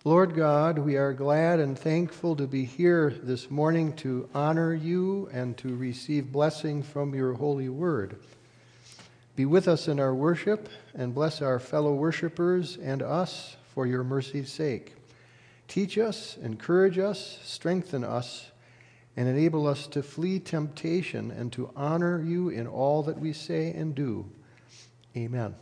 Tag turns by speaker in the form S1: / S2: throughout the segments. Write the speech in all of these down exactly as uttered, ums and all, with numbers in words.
S1: Lord God, we are glad and thankful to be here this morning to honor you and to receive blessing from your holy word. Be with us in our worship and bless our fellow worshipers and us for your mercy's sake. Teach us, encourage us, strengthen us, and enable us to flee temptation and to honor you in all that we say and do. Amen.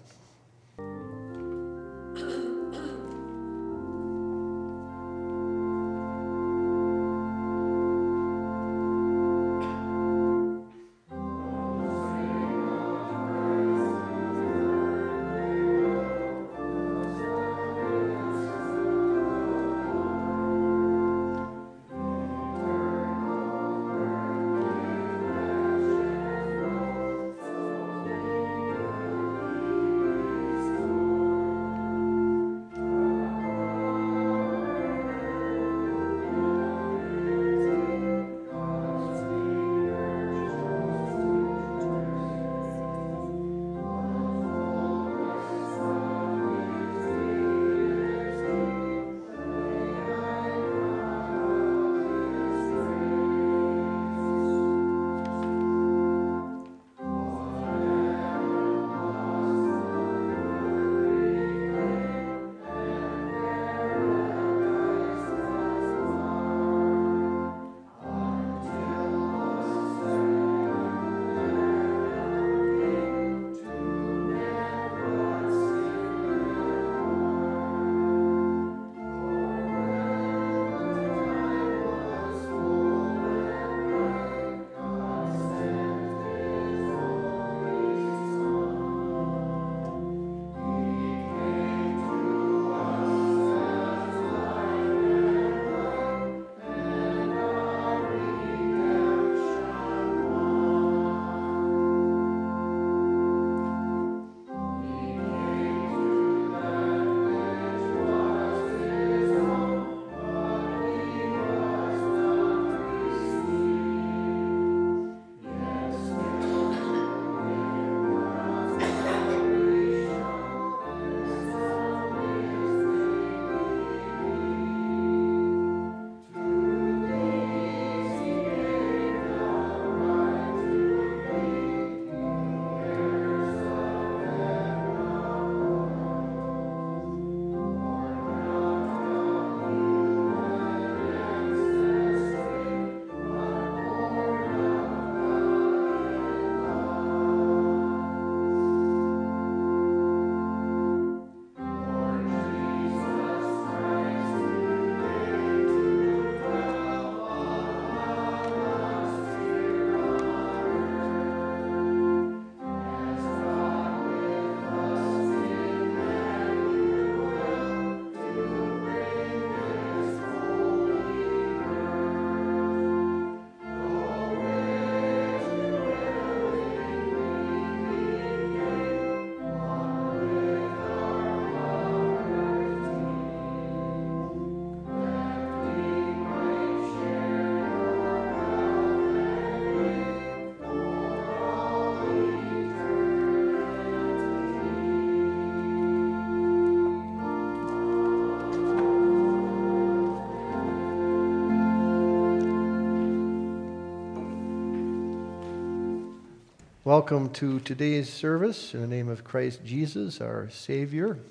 S1: Welcome to today's service in the name of Christ Jesus, our Savior,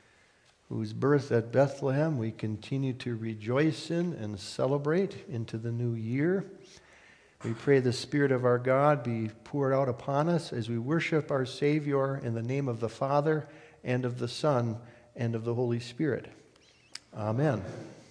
S1: whose birth at Bethlehem we continue to rejoice in and celebrate into the new year. We pray the Spirit of our God be poured out upon us as we worship our Savior in the name of the Father and of the Son and of the Holy Spirit. Amen.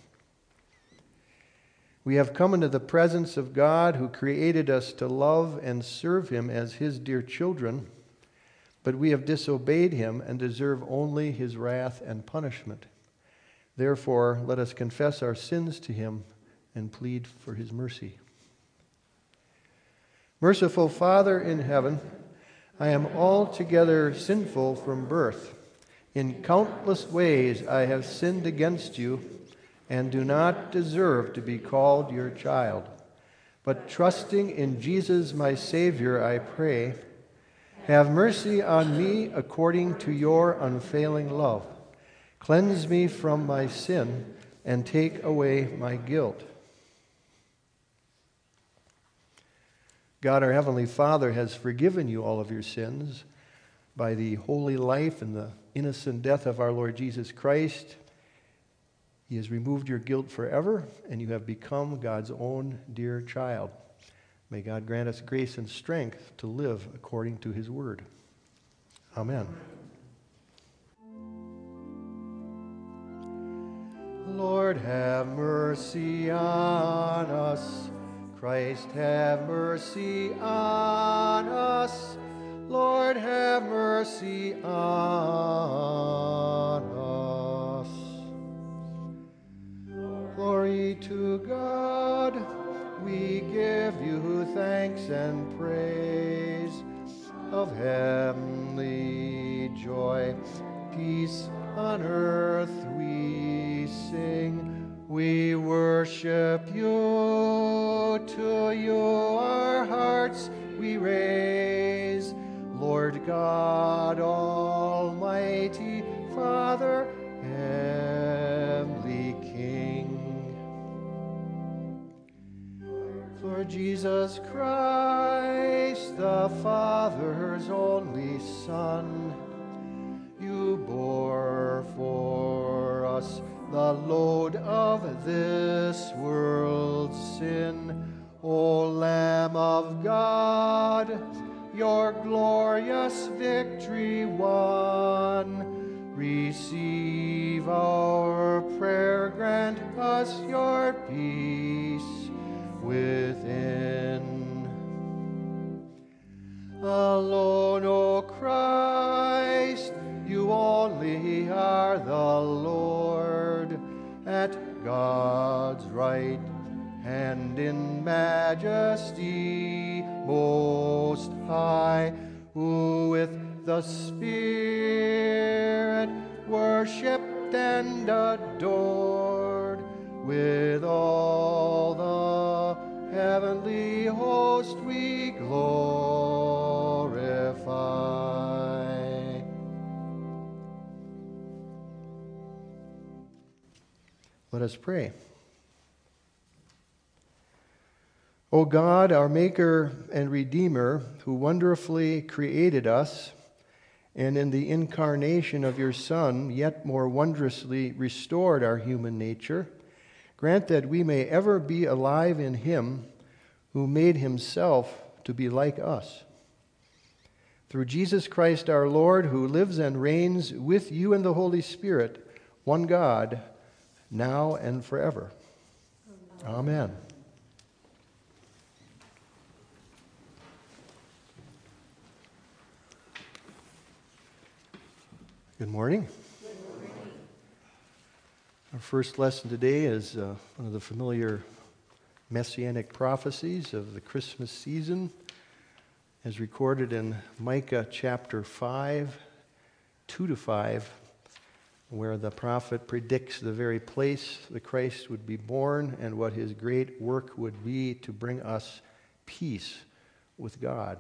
S1: We have come into the presence of God who created us to love and serve him as his dear children, but we have disobeyed him and deserve only his wrath and punishment. Therefore, let us confess our sins to him and plead for his mercy. Merciful Father in heaven, I am altogether sinful from birth. In countless ways I have sinned against you and do not deserve to be called your child. But trusting in Jesus my Savior, I pray, have mercy on me according to your unfailing love. Cleanse me from my sin, and take away my guilt. God, our Heavenly Father, has forgiven you all of your sins by the holy life and the innocent death of our Lord Jesus Christ. He has removed your guilt forever, and you have become God's own dear child. May God grant us grace and strength to live according to his word. Amen. Lord, have mercy on us. Christ, have mercy on us. Lord, have mercy on us. Glory to God. We give you thanks and praise. Of heavenly joy, peace on earth we sing. We worship you, to you our hearts we raise. Lord God Almighty, Father, heavenly King. Lord Jesus Christ, the Father's only Son, you bore for us the load of this world's sin. O Lamb of God, your glorious victory won. Receive our prayer, grant us your peace within. Alone, O Christ, you only are the Lord. At God's right hand in majesty most high, who with the Spirit worshipped and adored, with all the heavenly host we glorify. Let us pray. O God, our Maker and Redeemer, who wonderfully created us, and in the incarnation of your Son, yet more wondrously restored our human nature, grant that we may ever be alive in him who made himself to be like us. Through Jesus Christ our Lord, who lives and reigns with you and the Holy Spirit, one God, now and forever. Amen. Amen. Good morning.
S2: Good morning.
S1: Our first lesson today is uh, one of the familiar messianic prophecies of the Christmas season, as recorded in Micah chapter five, two to five, where the prophet predicts the very place the Christ would be born and what his great work would be to bring us peace with God.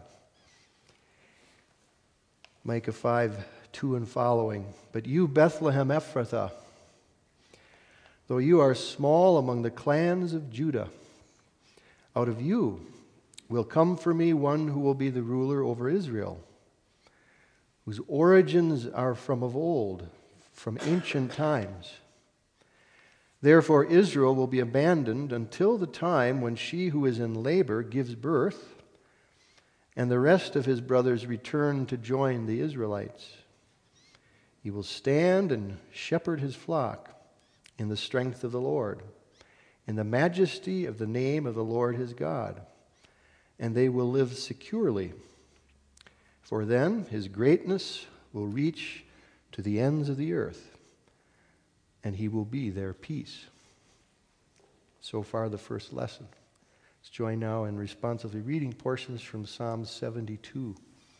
S1: Micah five, two and following. But you, Bethlehem Ephrathah, though you are small among the clans of Judah, out of you will come for me one who will be the ruler over Israel, whose origins are from of old, from ancient times. Therefore Israel will be abandoned until the time when she who is in labor gives birth, and the rest of his brothers return to join the Israelites. He will stand and shepherd his flock in the strength of the Lord, in the majesty of the name of the Lord his God, and they will live securely. For then his greatness will reach to the ends of the earth, and he will be their peace. So far, the first lesson. Let's join now in responsively reading portions from Psalm seventy-two.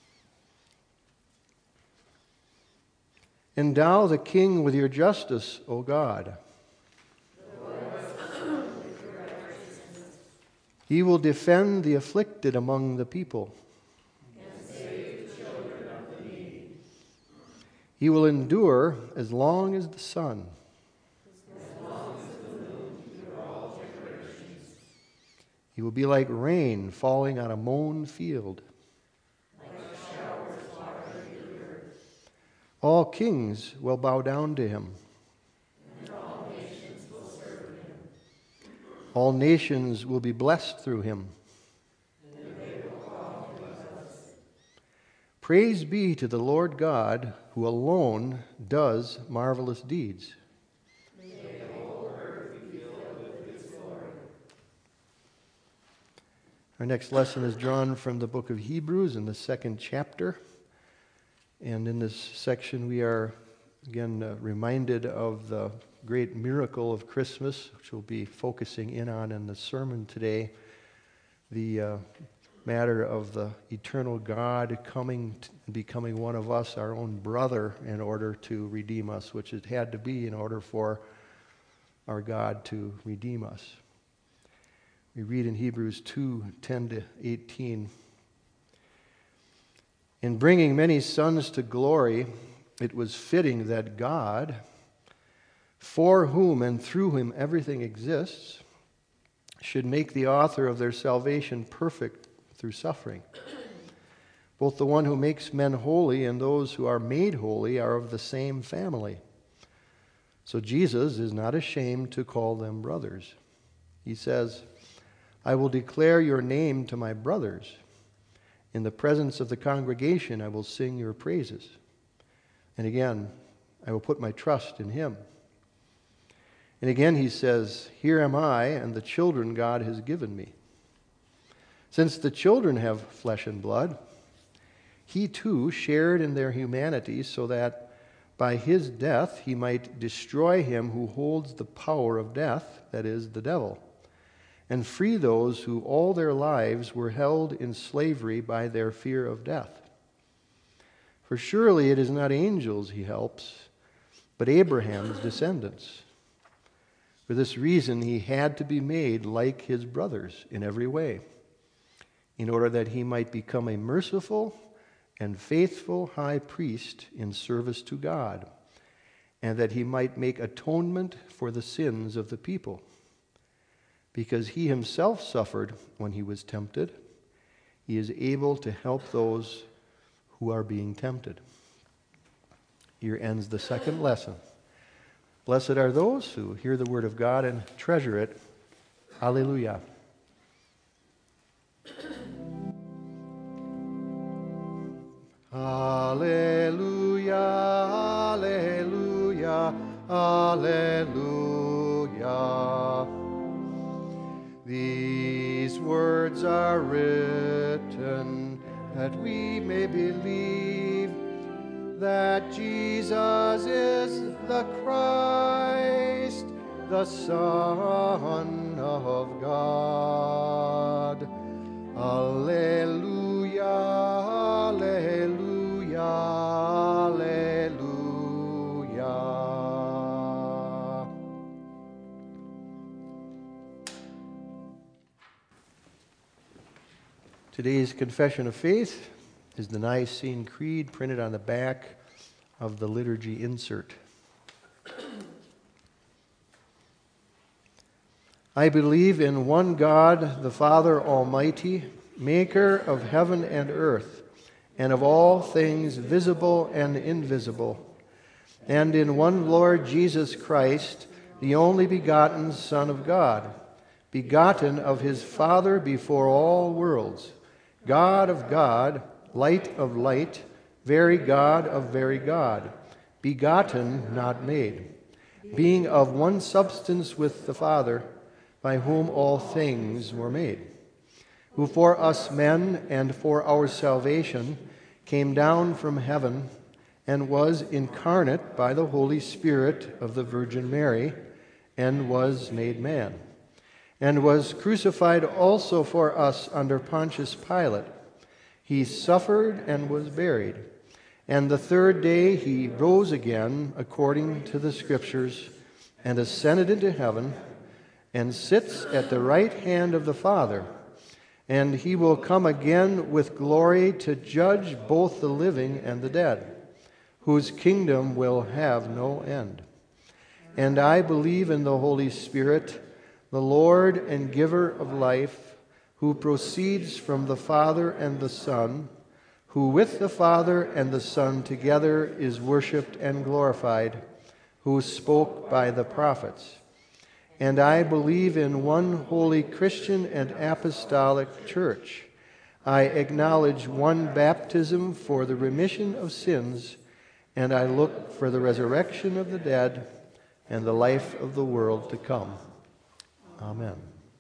S1: Endow the king with your justice, O God. He will defend the afflicted among the people.
S2: And save the children of the needy.
S1: He will endure as long as the sun.
S2: As long as
S1: He will be like rain falling on a mown field.
S2: Like showers watering the earth.
S1: All kings will bow down to him.
S2: And all nations will serve him.
S1: All nations will be blessed through him.
S2: And they will call him blessed.
S1: Praise be to the Lord God, who alone does marvelous deeds.
S2: May the whole earth be filled with his glory.
S1: Our next lesson is drawn from the book of Hebrews in the second chapter. And in this section we are again uh, reminded of the great miracle of Christmas, which we'll be focusing in on in the sermon today. The uh, matter of the eternal God coming and becoming one of us, our own brother, in order to redeem us, which it had to be in order for our God to redeem us. We read in Hebrews two, ten to eighteen. In bringing many sons to glory, it was fitting that God, for whom and through whom everything exists, should make the author of their salvation perfect through suffering. Both the one who makes men holy and those who are made holy are of the same family. So Jesus is not ashamed to call them brothers. He says, I will declare your name to my brothers. In the presence of the congregation I will sing your praises. And again, I will put my trust in him. And again he says, here am I and the children God has given me. Since the children have flesh and blood, he too shared in their humanity so that by his death he might destroy him who holds the power of death, that is, the devil, and free those who all their lives were held in slavery by their fear of death. For surely it is not angels he helps, but Abraham's descendants. For this reason he had to be made like his brothers in every way, in order that he might become a merciful and faithful high priest in service to God, and that he might make atonement for the sins of the people. Because he himself suffered when he was tempted, he is able to help those who are being tempted. Here ends the second lesson. Blessed are those who hear the word of God and treasure it. Alleluia. Alleluia, alleluia, alleluia. These words are written that we may believe that Jesus is the Christ, the Son of God. Alleluia, alleluia, alleluia. Today's confession of faith is the Nicene Creed printed on the back of the liturgy insert. I believe in one God, the Father Almighty, maker of heaven and earth, and of all things visible and invisible, and in one Lord Jesus Christ, the only begotten Son of God, begotten of his Father before all worlds, God of God, light of light, very God of very God, begotten, not made, being of one substance with the Father, by whom all things were made, who for us men and for our salvation came down from heaven and was incarnate by the Holy Spirit of the Virgin Mary and was made man, and was crucified also for us under Pontius Pilate. He suffered and was buried, and the third day he rose again according to the Scriptures and ascended into heaven and sits at the right hand of the Father. And he will come again with glory to judge both the living and the dead, whose kingdom will have no end. And I believe in the Holy Spirit, the Lord and giver of life, who proceeds from the Father and the Son, who with the Father and the Son together is worshipped and glorified, who spoke by the prophets. And I believe in one holy Christian and apostolic church. I acknowledge one baptism for the remission of sins, and I look for the resurrection of the dead and the life of the world to come. Amen.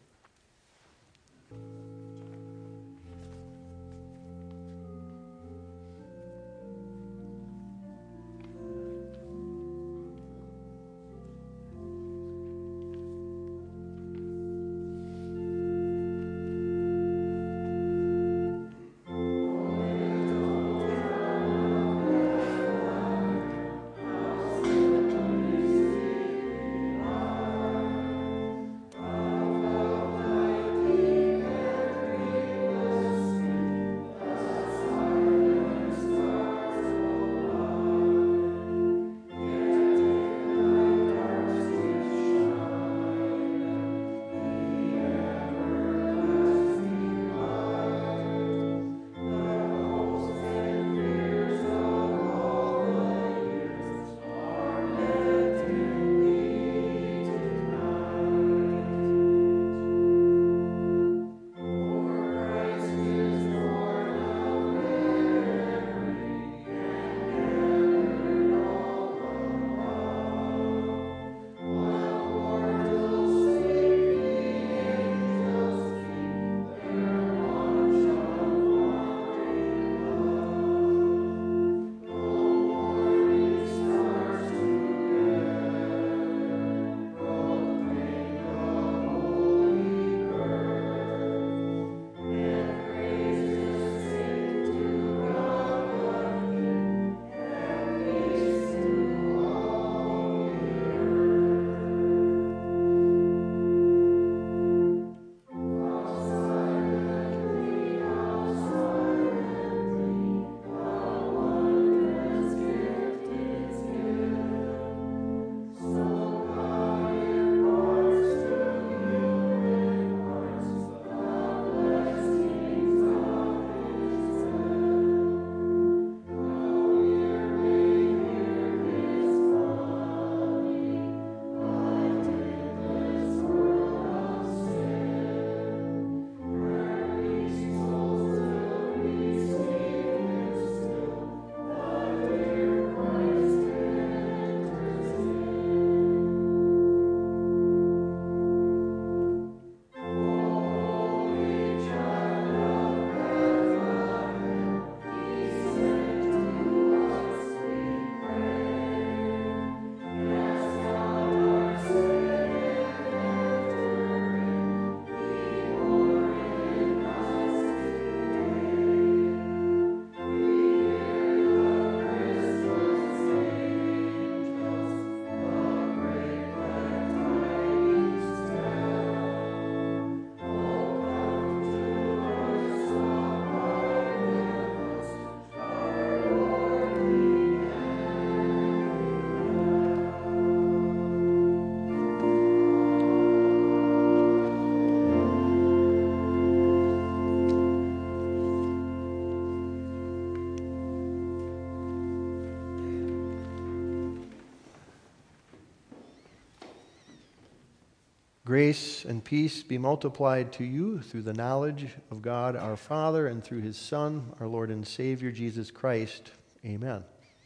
S1: Grace and peace be multiplied to you through the knowledge of God our Father and through his Son, our Lord and Savior, Jesus Christ. Amen.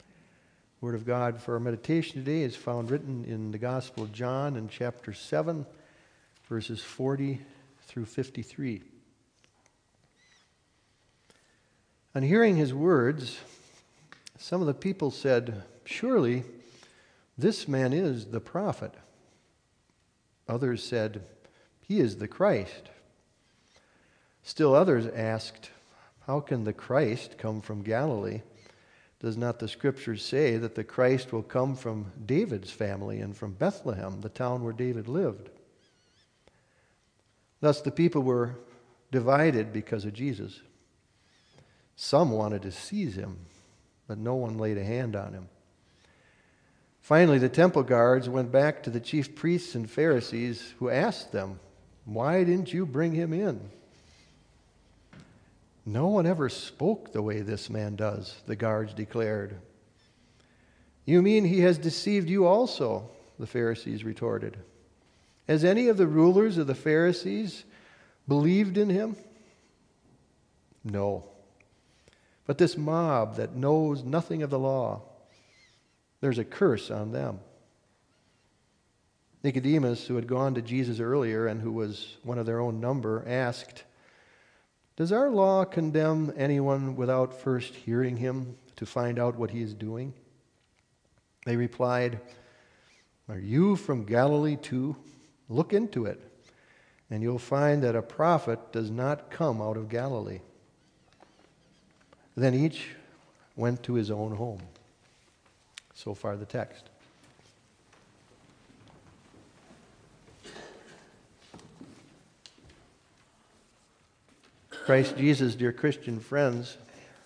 S1: The Word of God for our meditation today is found written in the Gospel of John in chapter seven, verses forty through fifty-three. On hearing his words, some of the people said, "Surely this man is the prophet." Others said, "He is the Christ." Still others asked, "How can the Christ come from Galilee? Does not the Scriptures say that the Christ will come from David's family and from Bethlehem, the town where David lived?" Thus the people were divided because of Jesus. Some wanted to seize him, but no one laid a hand on him. Finally, the temple guards went back to the chief priests and Pharisees, who asked them, "Why didn't you bring him in?" "No one ever spoke the way this man does," the guards declared. "You mean he has deceived you also?" the Pharisees retorted. "Has any of the rulers of the Pharisees believed in him?" "No. But this mob that knows nothing of the law, there's a curse on them." Nicodemus, who had gone to Jesus earlier and who was one of their own number, asked, "Does our law condemn anyone without first hearing him to find out what he is doing?" They replied, "Are you from Galilee too? Look into it, and you'll find that a prophet does not come out of Galilee." Then each went to his own home. So far the text. Christ Jesus, dear Christian friends,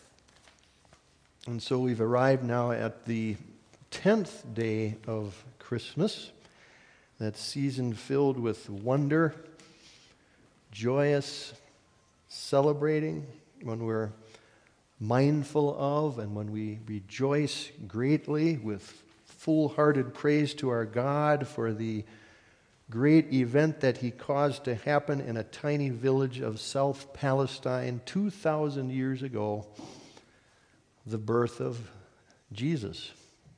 S1: and so we've arrived now at the tenth day of Christmas, that season filled with wonder, joyous celebrating, when we're mindful of and when we rejoice greatly with full-hearted praise to our God for the great event that he caused to happen in a tiny village of South Palestine two thousand years ago, the birth of Jesus.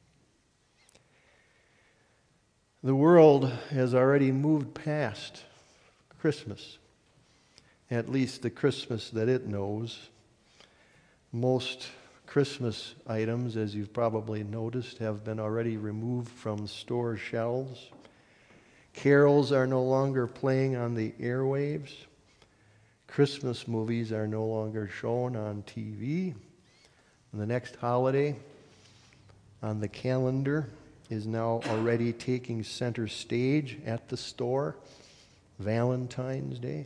S1: The world has already moved past Christmas, at least the Christmas that it knows. Most Christmas items, as you've probably noticed, have been already removed from store shelves. Carols are no longer playing on the airwaves. Christmas movies are no longer shown on T V. And the next holiday on the calendar is now already taking center stage at the store, Valentine's Day.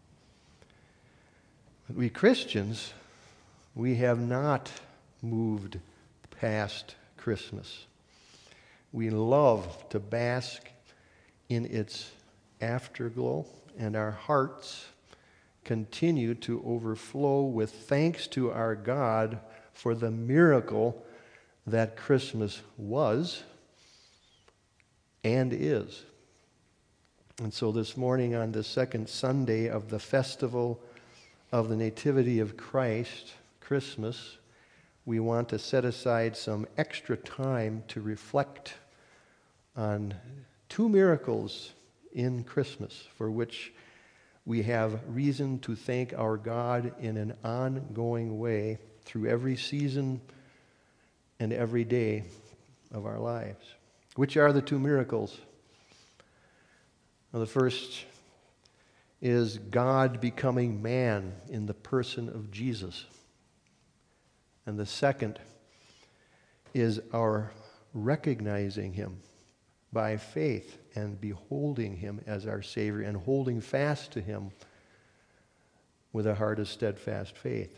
S1: But we Christians, we have not moved past Christmas. We love to bask in its afterglow, and our hearts continue to overflow with thanks to our God for the miracle that Christmas was and is. And so this morning, on the second Sunday of the festival of the Nativity of Christ, Christmas, we want to set aside some extra time to reflect on two miracles in Christmas for which we have reason to thank our God in an ongoing way through every season and every day of our lives. Which are the two miracles? Well, the first is God becoming man in the person of Jesus. And the second is our recognizing him by faith and beholding him as our Savior and holding fast to him with a heart of steadfast faith.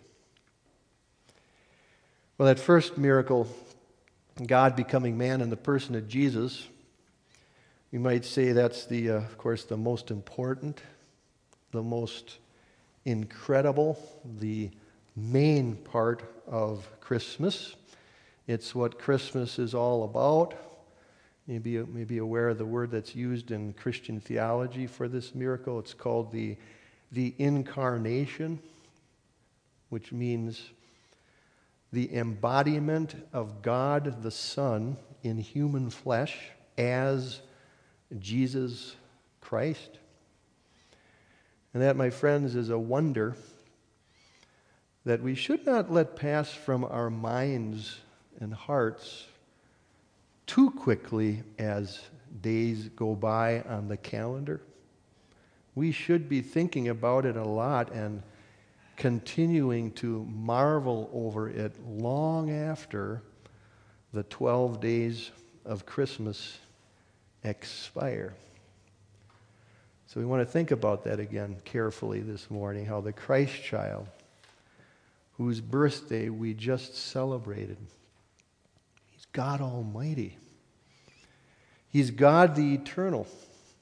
S1: Well, that first miracle, God becoming man in the person of Jesus, we might say that's the, uh, of course, the most important, the most incredible, the main part of Christmas. It's what Christmas is all about. You may, may be aware of the word that's used in Christian theology for this miracle. It's called the, the incarnation, which means the embodiment of God the Son in human flesh as Jesus Christ. And that, my friends, is a wonder that we should not let pass from our minds and hearts too quickly as days go by on the calendar. We should be thinking about it a lot and continuing to marvel over it long after the twelve days of Christmas expire. So we want to think about that again carefully this morning, how the Christ child, whose birthday we just celebrated, he's God Almighty. He's God the eternal.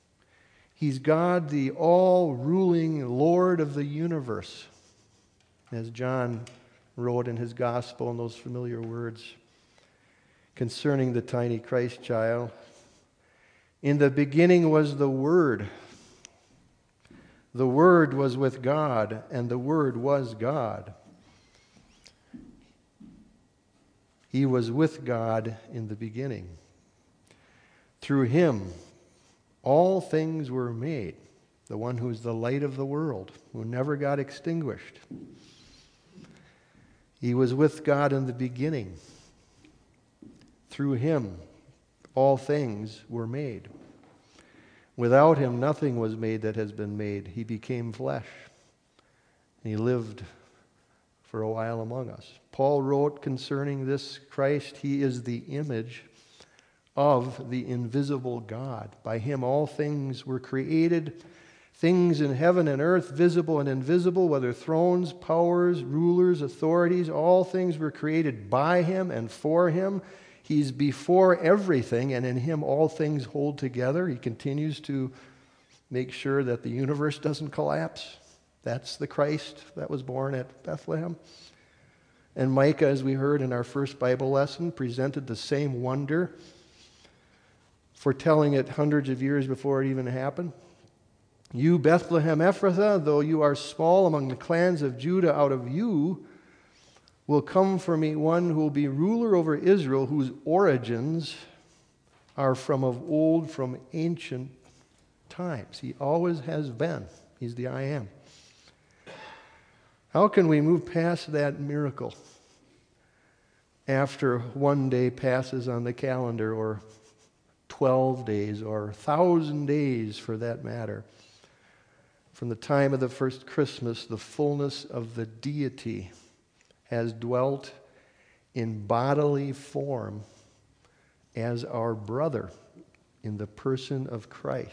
S1: He's God the all-ruling Lord of the universe. as John wrote in his gospel in those familiar words concerning the tiny Christ child. In the beginning was the Word. The Word was with God, and the Word was God. He was with God in the beginning. Through him, all things were made. The one who is the light of the world, who never got extinguished. He was with God in the beginning. Through him, all things were made. Without him, nothing was made that has been made. He became flesh. And he lived for a while among us. Paul wrote concerning this Christ, he is the image of the invisible God. By him all things were created, things in heaven and earth, visible and invisible, whether thrones, powers, rulers, authorities, all things were created by him and for him. He's before everything, and in him all things hold together. He continues to make sure that the universe doesn't collapse. That's the Christ that was born at Bethlehem. And Micah, as we heard in our first Bible lesson, presented the same wonder, foretelling it hundreds of years before it even happened. You, Bethlehem Ephrathah, though you are small among the clans of Judah, out of you will come for me one who will be ruler over Israel, whose origins are from of old, from ancient times. He always has been. He's the I Am. How can we move past that miracle after one day passes on the calendar, or twelve days, or a thousand days for that matter? From the time of the first Christmas, the fullness of the deity has dwelt in bodily form as our brother in the person of Christ.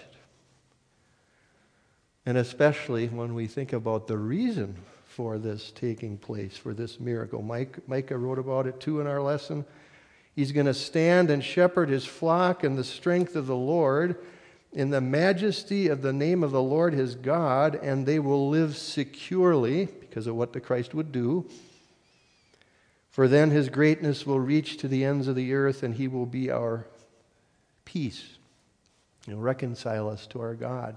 S1: And especially when we think about the reason for this taking place, for this miracle. Mike, Micah wrote about it too in our lesson. He's going to stand and shepherd his flock in the strength of the Lord, in the majesty of the name of the Lord his God, and they will live securely because of what the Christ would do. For then his greatness will reach to the ends of the earth, and he will be our peace. He'll reconcile us to our God.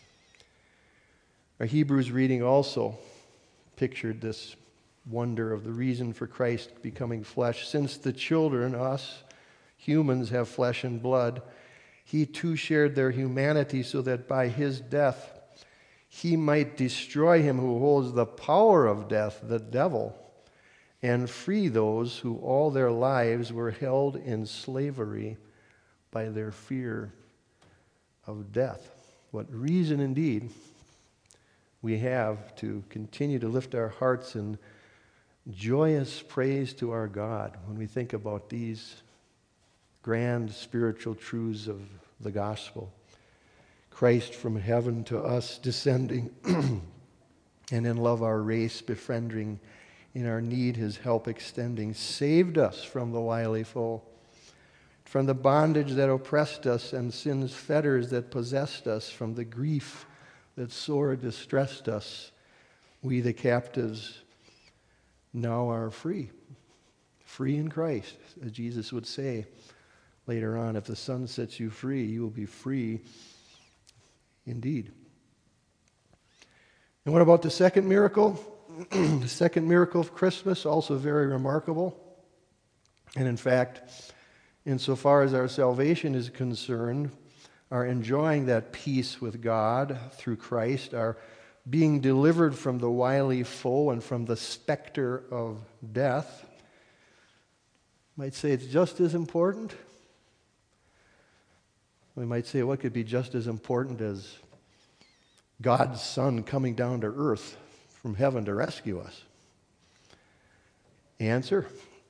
S1: Our Hebrews reading also pictured this wonder of the reason for Christ becoming flesh. Since the children, us, humans, have flesh and blood, he too shared their humanity so that by his death he might destroy him who holds the power of death, the devil, and free those who all their lives were held in slavery by their fear of death. What reason indeed we have to continue to lift our hearts in joyous praise to our God when we think about these grand spiritual truths of the gospel. Christ from heaven to us descending, and in love our race befriending, in our need his help extending, saved us from the wily foe, from the bondage that oppressed us and sin's fetters that possessed us, from the grief that sore distressed us. We the captives now are free, free in Christ, as Jesus would say later on, if the Son sets you free, you will be free indeed. And what about the second miracle? The second miracle of Christmas, also very remarkable. And in fact, insofar as our salvation is concerned, our enjoying that peace with God through Christ, our being delivered from the wily foe and from the specter of death, might say it's just as important. We might say what could be just as important as God's Son coming down to earth from heaven to rescue us? Answer: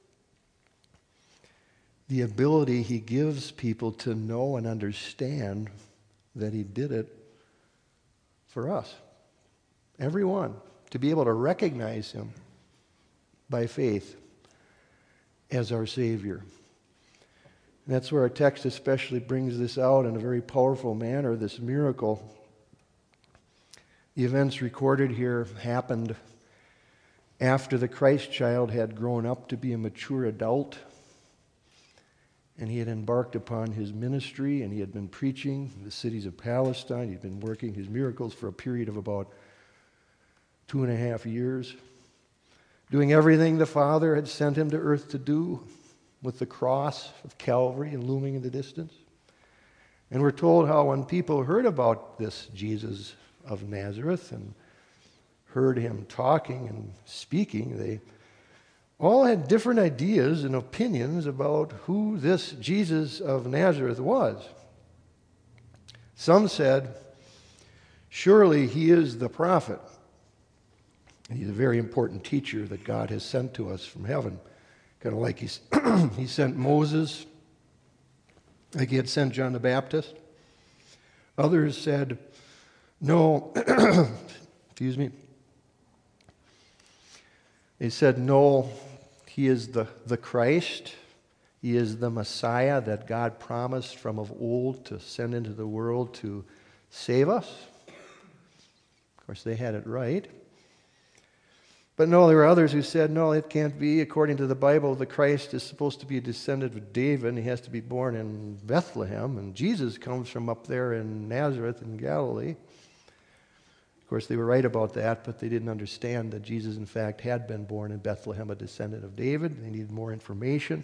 S1: the ability he gives people to know and understand that he did it for us. Everyone. To be able to recognize him by faith as our Savior. And that's where our text especially brings this out in a very powerful manner, this miracle. The events recorded here happened after the Christ child had grown up to be a mature adult, and he had embarked upon his ministry, and he had been preaching in the cities of Palestine. He'd been working his miracles for a period of about two and a half years, doing everything the Father had sent him to earth to do, with the cross of Calvary and looming in the distance. And we're told how when people heard about this Jesus of Nazareth and heard him talking and speaking, they all had different ideas and opinions about who this Jesus of Nazareth was. Some said, surely he is the prophet. He's a very important teacher that God has sent to us from heaven. Kind of like he's, he sent Moses, like he had sent John the Baptist. Others said, no, excuse me. They said, no, he is the, the Christ. He is the Messiah that God promised from of old to send into the world to save us. Of course, they had it right. But no, there were others who said, no, it can't be. According to the Bible, the Christ is supposed to be a descendant of David, and he has to be born in Bethlehem, and Jesus comes from up there in Nazareth in Galilee. Of course, they were right about that, but they didn't understand that Jesus, in fact, had been born in Bethlehem, a descendant of David. They needed more information.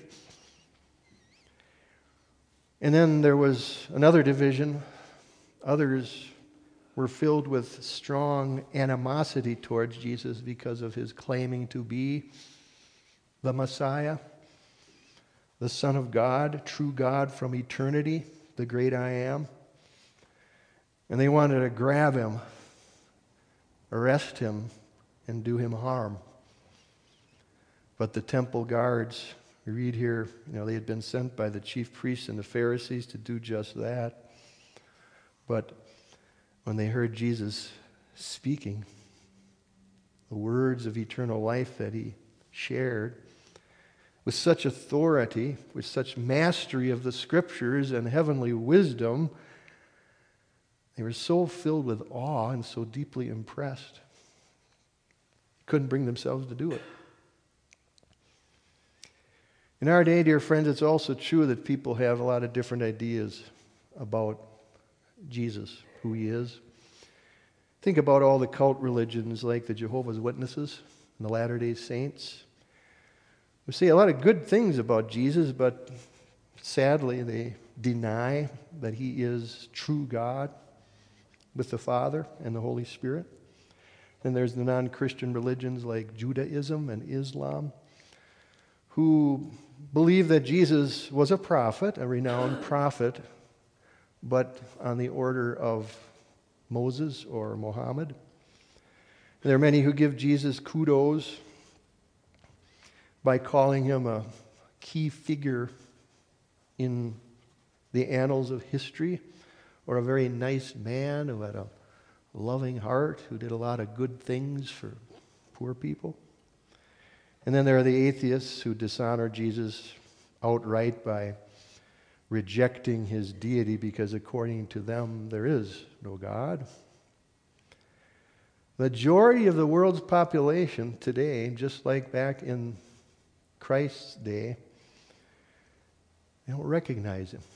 S1: And then there was another division. Others were filled with strong animosity towards Jesus because of his claiming to be the Messiah, the Son of God, true God from eternity, the great I am. And they wanted to grab him, arrest him, and do him harm. But the temple guards, we read here, you know, they had been sent by the chief priests and the Pharisees to do just that. But when they heard Jesus speaking, the words of eternal life that he shared, with such authority, with such mastery of the Scriptures and heavenly wisdom, they were so filled with awe and so deeply impressed. Couldn't bring themselves to do it. In our day, dear friends, it's also true that people have a lot of different ideas about Jesus, who he is. Think about all the cult religions like the Jehovah's Witnesses and the Latter-day Saints. We say a lot of good things about Jesus, but sadly they deny that he is true God with the Father and the Holy Spirit. Then there's the non-Christian religions like Judaism and Islam, who believe that Jesus was a prophet, a renowned prophet, but on the order of Moses or Muhammad. And there are many who give Jesus kudos by calling him a key figure in the annals of history, or a very nice man who had a loving heart, who did a lot of good things for poor people. And then there are the atheists who dishonor Jesus outright by rejecting his deity because according to them there is no God. The majority of the world's population today, just like back in Christ's day, they don't recognize him.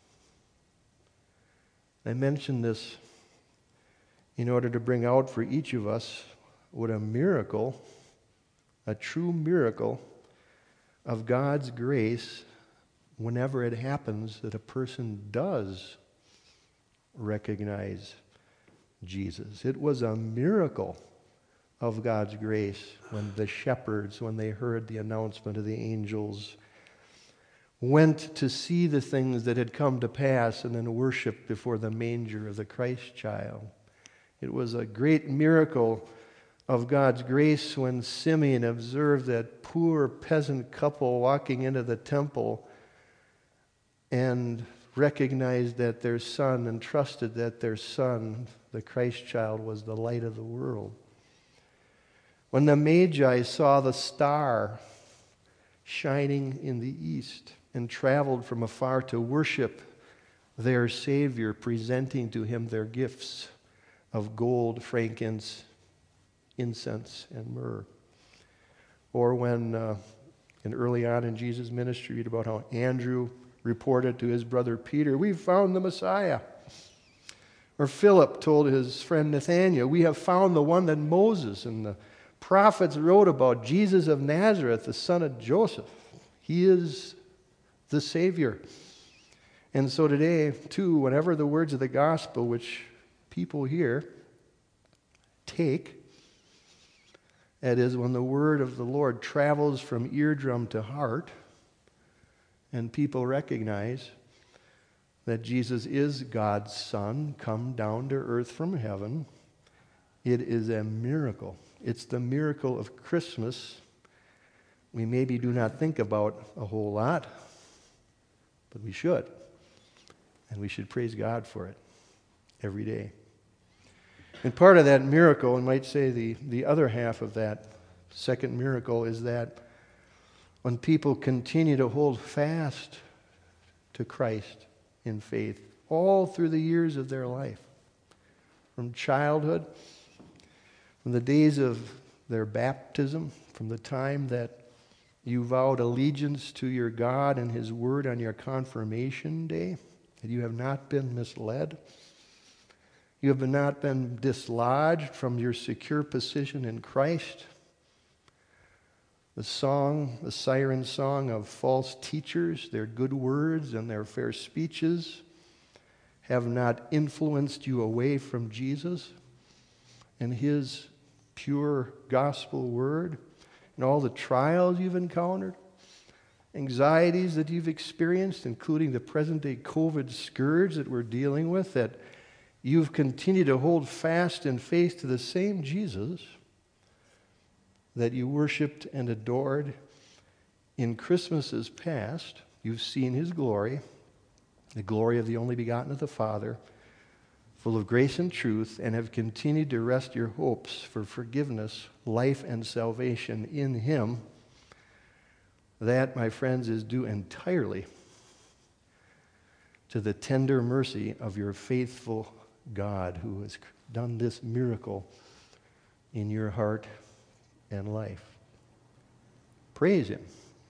S1: I mention this in order to bring out for each of us what a miracle, a true miracle of God's grace whenever it happens that a person does recognize Jesus. It was a miracle of God's grace when the shepherds, when they heard the announcement of the angels, went to see the things that had come to pass and then worshiped before the manger of the Christ child. It was a great miracle of God's grace when Simeon observed that poor peasant couple walking into the temple and recognized that their son and trusted that their son, the Christ child, was the light of the world. When the Magi saw the star shining in the east and traveled from afar to worship their Savior, presenting to him their gifts of gold, frankincense, incense, and myrrh. Or when, uh, in early on in Jesus' ministry, read about how Andrew reported to his brother Peter, "We've found the Messiah." Or Philip told his friend Nathanael, "We have found the one that Moses and the prophets wrote about, Jesus of Nazareth, the son of Joseph. He is the Savior." And so today, too, whenever the words of the gospel, which people hear, take, that is, when the word of the Lord travels from eardrum to heart, and people recognize that Jesus is God's Son, come down to earth from heaven, it is a miracle. It's the miracle of Christmas. We maybe do not think about a whole lot, but we should. And we should praise God for it every day. And part of that miracle, and might say the, the other half of that second miracle, is that when people continue to hold fast to Christ in faith all through the years of their life, from childhood, from the days of their baptism, from the time that you vowed allegiance to your God and His Word on your confirmation day, that you have not been misled. You have not been dislodged from your secure position in Christ. The song, the siren song of false teachers, their good words and their fair speeches have not influenced you away from Jesus and His pure gospel word, and all the trials you've encountered, anxieties that you've experienced, including the present-day COVID scourge that we're dealing with, that you've continued to hold fast in faith to the same Jesus that you worshiped and adored in Christmases past. You've seen His glory, the glory of the only begotten of the Father, full of grace and truth, and have continued to rest your hopes for forgiveness, life, and salvation in Him. That, my friends, is due entirely to the tender mercy of your faithful God who has done this miracle in your heart and life. Praise Him.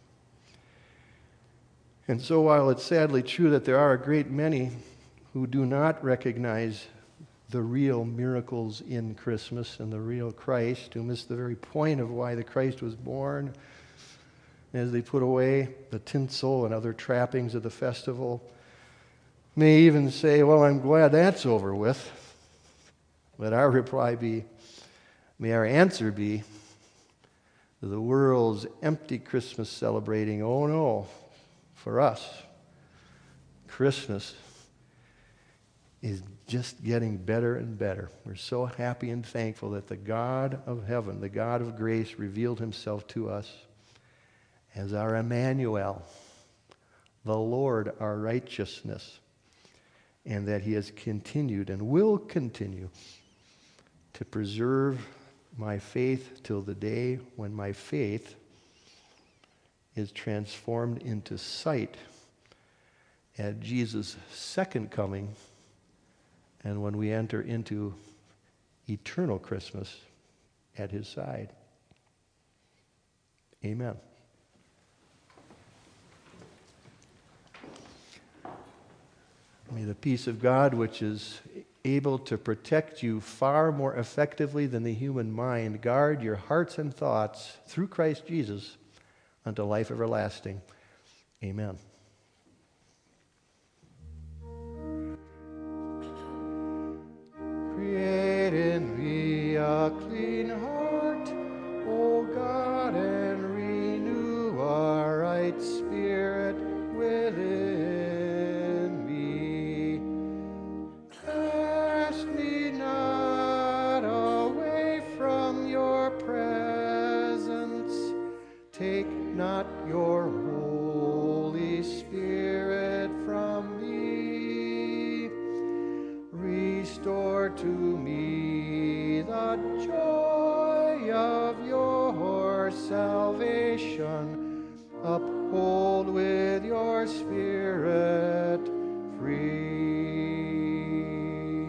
S1: And so while it's sadly true that there are a great many who do not recognize the real miracles in Christmas and the real Christ, who miss the very point of why the Christ was born, as they put away the tinsel and other trappings of the festival, may even say, "Well, I'm glad that's over with." Let our reply be, may our answer be, to the world's empty Christmas celebrating, "Oh no, for us, Christmas is just getting better and better. We're so happy and thankful that the God of heaven, the God of grace, revealed Himself to us as our Emmanuel, the Lord, our righteousness, and that He has continued and will continue to preserve my faith till the day when my faith is transformed into sight at Jesus' second coming, and when we enter into eternal Christmas at His side. Amen. May the peace of God, which is able to protect you far more effectively than the human mind, guard your hearts and thoughts through Christ Jesus unto life everlasting. Amen. Create in me a clean heart, O God, and renew a right spirit within me. Cast me not away from your presence. Take not your Holy Spirit from me. Restore to me the joy of your salvation. Uphold with your Spirit free.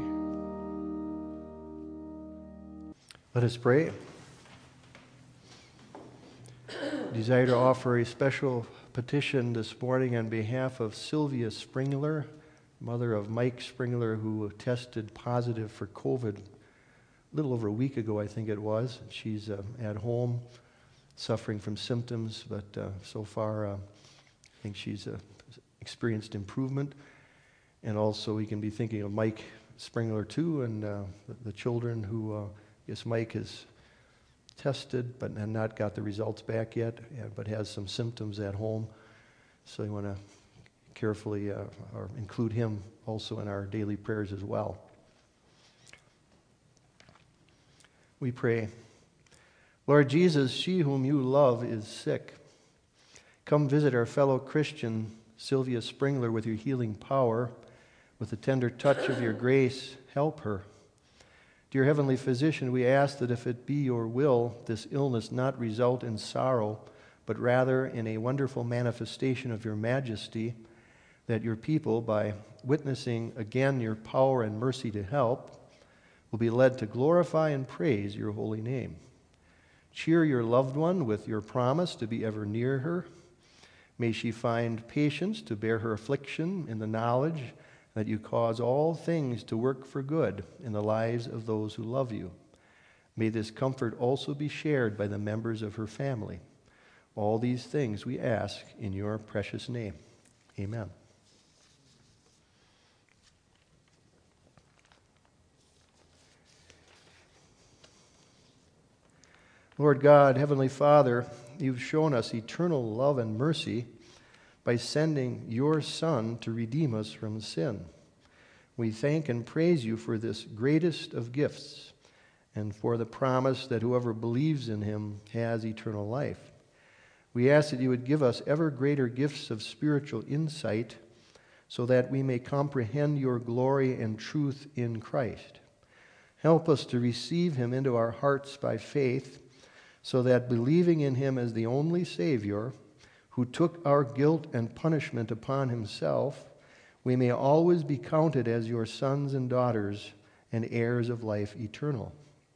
S1: Let us pray. desire to offer a special petition this morning on behalf of Sylvia Springler, mother of Mike Springler, who tested positive for COVID a little over a week ago, I think it was. She's uh, at home suffering from symptoms, but uh, so far uh, I think she's uh, experienced improvement. And also we can be thinking of Mike Springler too, and uh, the, the children who, uh, I guess Mike has tested but have not got the results back yet, but has some symptoms at home. So we want to carefully uh, or include him also in our daily prayers as well. We pray. Lord Jesus, she whom you love is sick. Come visit our fellow Christian, Sylvia Springler, with your healing power. With the tender touch of your grace, help her. Dear Heavenly Physician, we ask that if it be your will, this illness not result in sorrow, but rather in a wonderful manifestation of your majesty, that your people, by witnessing again your power and mercy to help, will be led to glorify and praise your holy name. Cheer your loved one with your promise to be ever near her. May she find patience to bear her affliction in the knowledge that you cause all things to work for good in the lives of those who love you. May this comfort also be shared by the members of her family. All these things we ask in your precious name. Amen. Lord God, Heavenly Father, you've shown us eternal love and mercy by sending your Son to redeem us from sin. We thank and praise you for this greatest of gifts and for the promise that whoever believes in him has eternal life. We ask that you would give us ever greater gifts of spiritual insight so that we may comprehend your glory and truth in Christ. Help us to receive him into our hearts by faith so that believing in him as the only Savior, who took our guilt and punishment upon himself, we may always be counted as your sons and daughters and heirs of life eternal.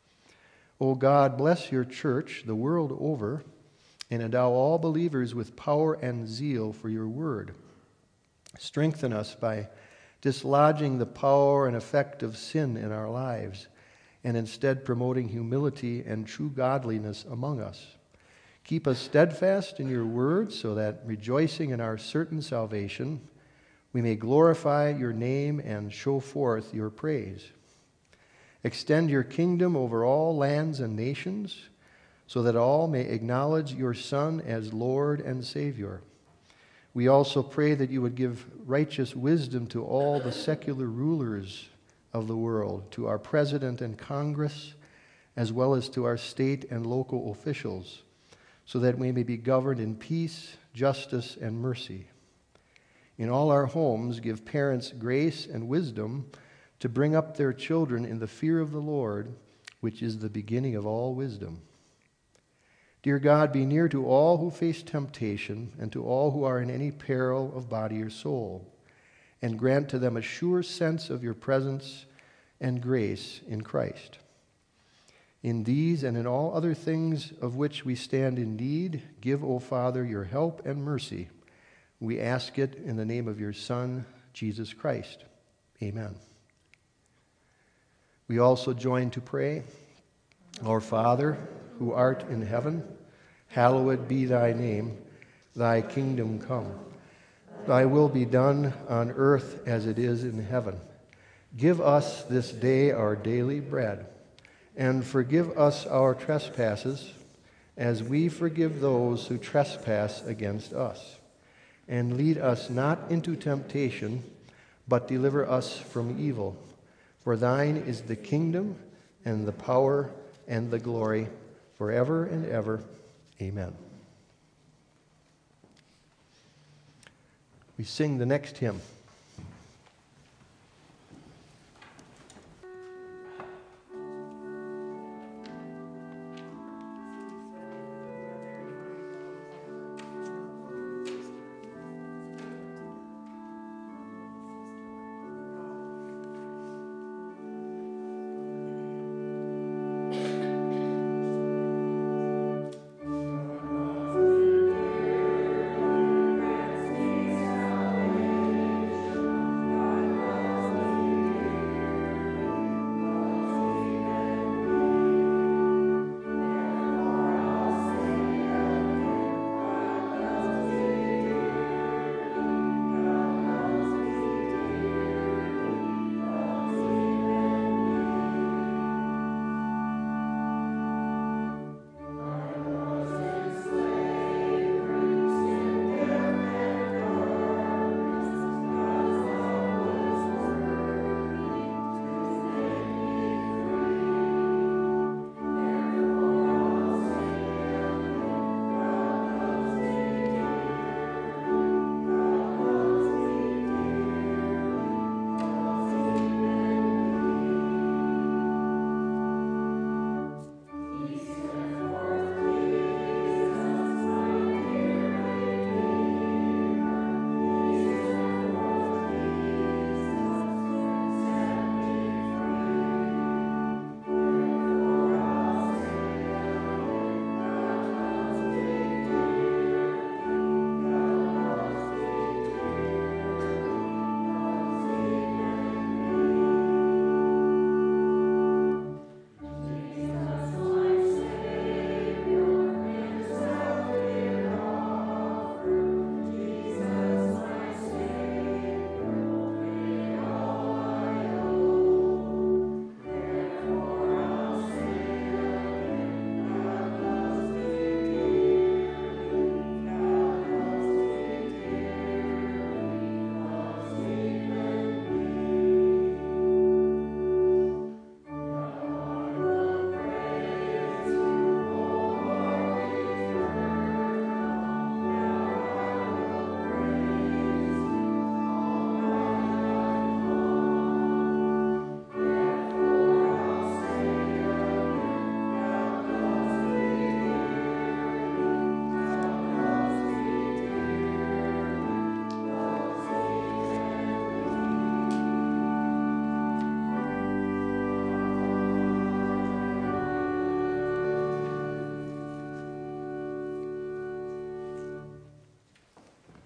S1: O God, bless your church the world over, and endow all believers with power and zeal for your word. Strengthen us by dislodging the power and effect of sin in our lives, and instead promoting humility and true godliness among us. Keep us steadfast in your word so that, rejoicing in our certain salvation, we may glorify your name and show forth your praise. Extend your kingdom over all lands and nations so that all may acknowledge your Son as Lord and Savior. We also pray that you would give righteous wisdom to all the secular rulers of the world, to our President and Congress, as well as to our state and local officials, so that we may be governed in peace, justice, and mercy. In all our homes, give parents grace and wisdom to bring up their children in the fear of the Lord, which is the beginning of all wisdom. Dear God, be near to all who face temptation and to all who are in any peril of body or soul, and grant to them a sure sense of your presence and grace in Christ. In these and in all other things of which we stand in need, give, O Father, your help and mercy. We ask it in the name of your Son, Jesus Christ. Amen. We also join to pray. Our Father, who art in heaven, hallowed be thy name. Thy kingdom come. Thy will be done on earth as it is in heaven. Give us this day our daily bread, and forgive us our trespasses, as we forgive those who trespass against us. And lead us not into temptation, but deliver us from evil. For thine is the kingdom, and the power, and the glory, forever and ever. Amen. We sing the next hymn.
S2: Thank you.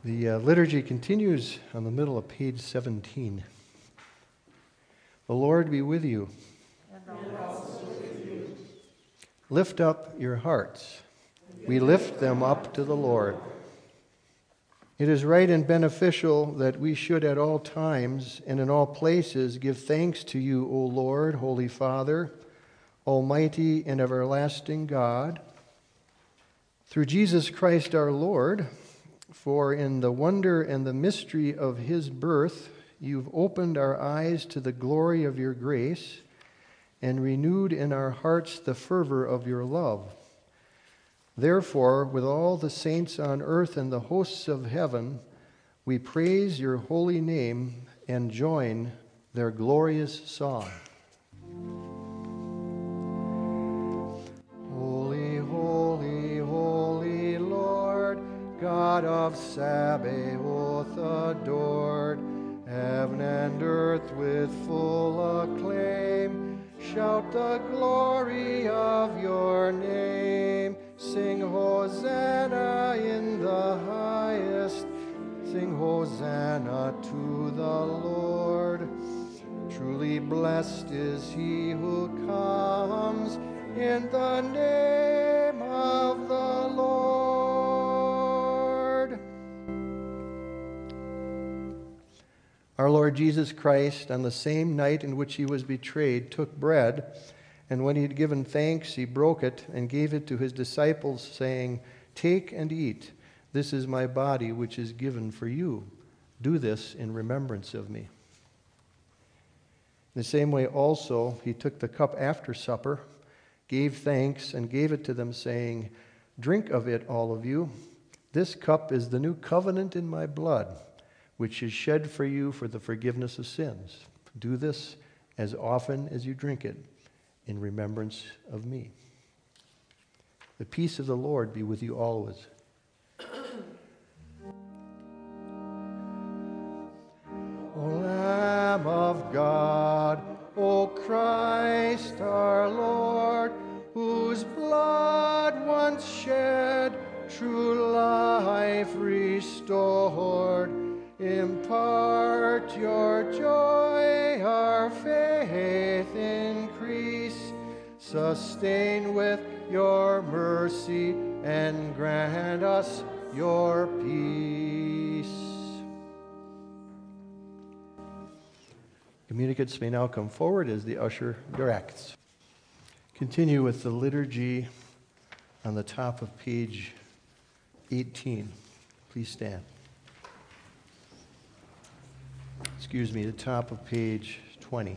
S1: The uh, liturgy continues on the middle of page seventeen. The Lord be with you.
S2: And also with you.
S1: Lift up your hearts. We lift them up to the Lord. It is right and beneficial that we should at all times and in all places give thanks to you, O Lord, Holy Father, Almighty and everlasting God, through Jesus Christ our Lord. For in the wonder and the mystery of his birth, you've opened our eyes to the glory of your grace and renewed in our hearts the fervor of your love. Therefore, with all the saints on earth and the hosts of heaven, we praise your holy name and join their glorious song. Holy, holy, holy Lord, God of Sabaoth adored, heaven and earth with full acclaim shout the glory of your name. Sing Hosanna in the highest, sing Hosanna to the Lord. Truly blessed is he who comes in the name of the Lord. Our Lord Jesus Christ, on the same night in which he was betrayed, took bread, and when he had given thanks, he broke it and gave it to his disciples, saying, "Take and eat. This is my body, which is given for you. Do this in remembrance of me." In the same way also, he took the cup after supper, gave thanks, and gave it to them, saying, "Drink of it, all of you. This cup is the new covenant in my blood, which is shed for you for the forgiveness of sins. Do this as often as you drink it in remembrance of me." The peace of the Lord be with you always. O Lamb of God, O Christ our Lord, whose blood once shed true life restored, impart your joy, our faith increase, sustain with your mercy, and grant us your peace. Communicants may now come forward as the usher directs. Continue with the liturgy on the top of page eighteen. Please stand. Excuse me, the top of page twenty.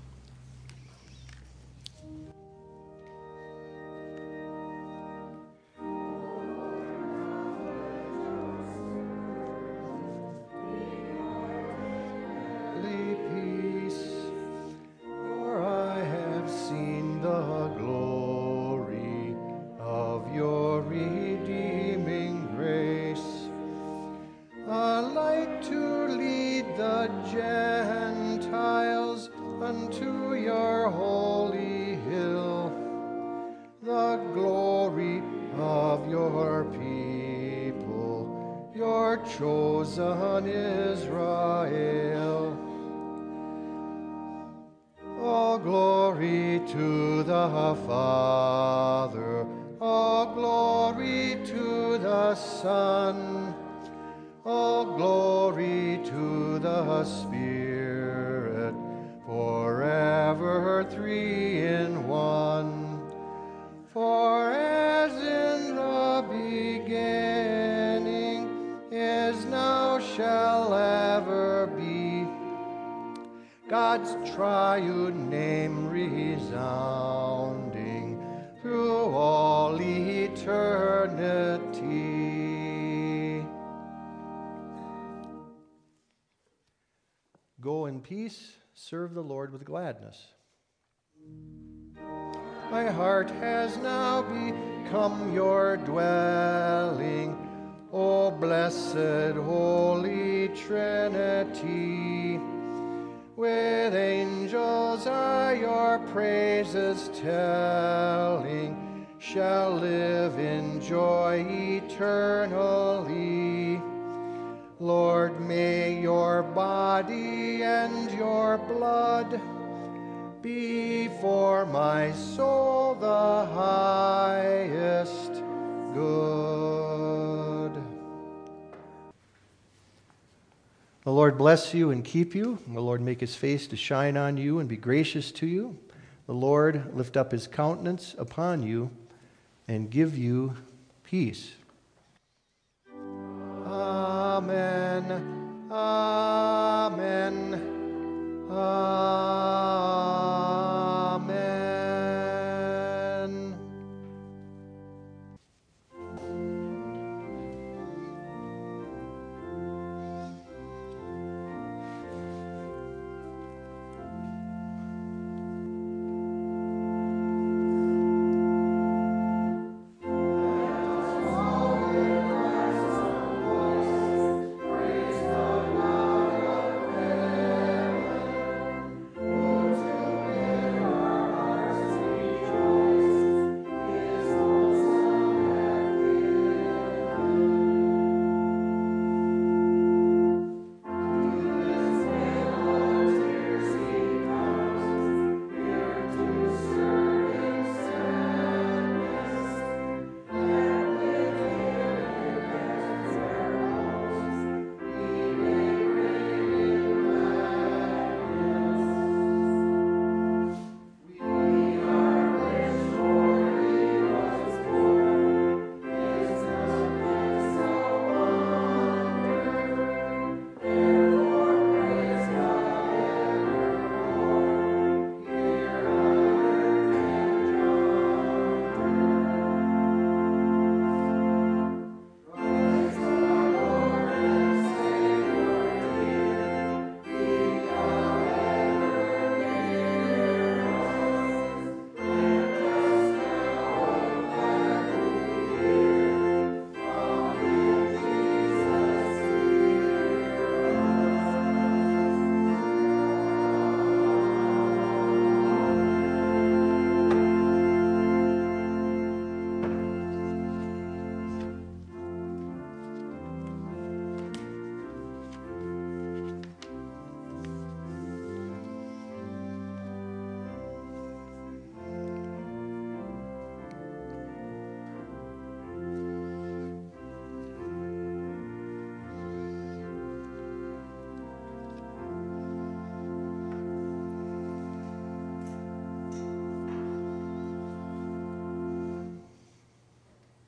S1: Chosen Israel. All glory to the Father, all glory to the Son, all glory to the Spirit, forever three in one. For as in the beginning, is now, shall ever be, God's triune name resounding through all eternity. Go in peace, serve the Lord with gladness. My heart has now become your dwelling, O blessed Holy Trinity. With angels I your praises telling, shall live in joy eternally. Lord, may your body and your blood be for my soul the highest good. The Lord bless you and keep you. The Lord make his face to shine on you and be gracious to you. The Lord lift up his countenance upon you and give you peace.